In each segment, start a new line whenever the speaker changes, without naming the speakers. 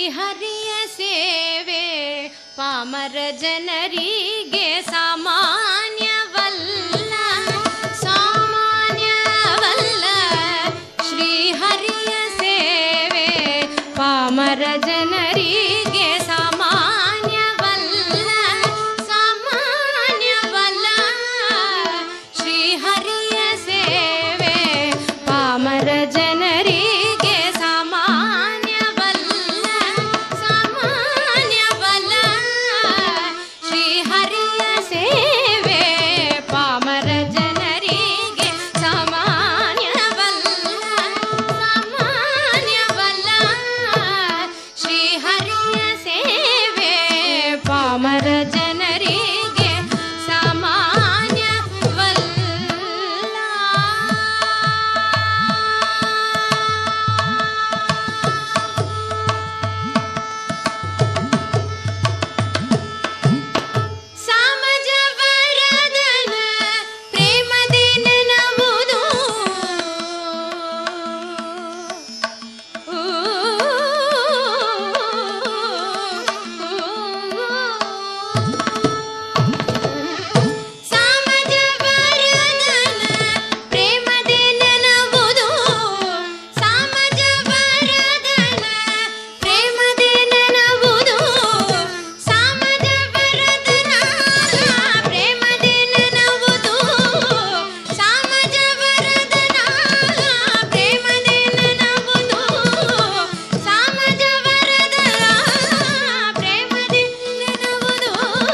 ಶ್ರೀಹರಿಯ ಸೇವೆ ಪಾಮರ ಜನರಿಗೆ ಸಾಮಾನ್ಯವಲ್ಲ, ಸಾಮಾನ್ಯವಲ್ಲ. ಶ್ರೀಹರಿಯ ಸೇವೆ ಪಾಮರ ಜನರಿಗೆ ಸಾಮಾನ್ಯವಲ್ಲ, ಸಾಮಾನ್ಯವಲ್ಲ. ಶ್ರೀಹರಿಯ ಸೇವೆ ಪಾಮರ ಜನರಿಗೆ ಸಾಮಾನ್ಯವಲ್ಲ, ಸಾಮಾನ್ಯವಲ್ಲ. ಶ್ರೀಹರಿಯ ಸೇವೆ ಪಾಮರ ಜನರಿಗೆ ಸಾಮಾನ್ಯವಲ್ಲ, ಸಾಮಾನ್ಯವಲ್ಲ. ಶ್ರೀಹರಿಯ ಸೇವೆ ಪಾಮರ ಜನರಿಗೆ ಸಾಮಾನ್ಯವಲ್ಲ. ಸಾಮಜವರದನ ಪ್ರೇಮದಿ ನೆನವುದು, ಸಾಮಜವರದನ ಪ್ರೇಮದಿ ನೆನವುದು, ಸಾಮಜವರದನ ಪ್ರೇಮದಿ ನೆನವುದು, ಸಾಮಜವರದನ ಪ್ರೇಮದಿ ನೆನವುದು, ಸಾಮಜವರದನ ಪ್ರೇಮದಿ ನೆನವುದು, ಸಾಮಜವರದನ ಪ್ರೇಮದಿ ನೆನವುದು,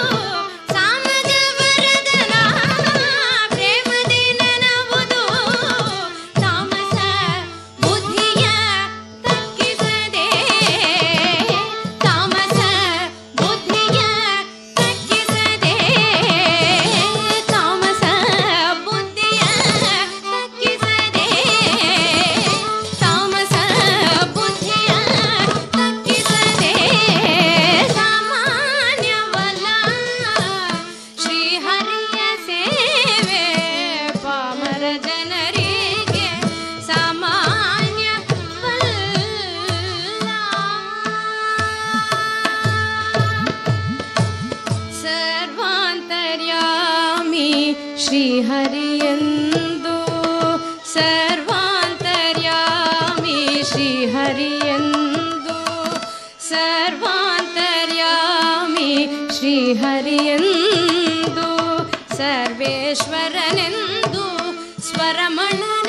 ಸಾಮಜವರದನ ಪ್ರೇಮದಿ ನೆನವುದು. ತಾಮಸ ಬುದ್ಧಿಯ ತಗ್ಗಿಸದೆ, ತಾಮಸ ಬುದ್ಧಿಯ ತಗ್ಗಿಸದೆ, ತಾಮಸ ಬುದ್ಧಿಯ ತಗ್ಗಿಸದೆ, ತಾಮಸ ಬುದ್ಧಿಯ ತಗ್ಗಿಸದೆ, ಸಾಮಾನ್ಯವಲ್ಲ. ಶ್ರೀಹರಿಯ ಸೇವೆ ಪಾಮರ ಜನರಿಗೆ ಸಾಮಾನ್ಯವಲ್ಲ. ಸರ್ವಾಂತರ್ಯಾಮಿ ಶ್ರೀಹರಿಯೆಂದು, ಸರ್ವಾಂತರ್ಯಾಮಿ ಶ್ರೀಹರಿಯೆಂದು, ಸರ್ವಾಂತರ್ಯಾಮಿ ಶ್ರೀಹರಿಯೆಂದು, ಸರ್ವೇಶ್ವರನೆಂದು ಸ್ವರಮಣ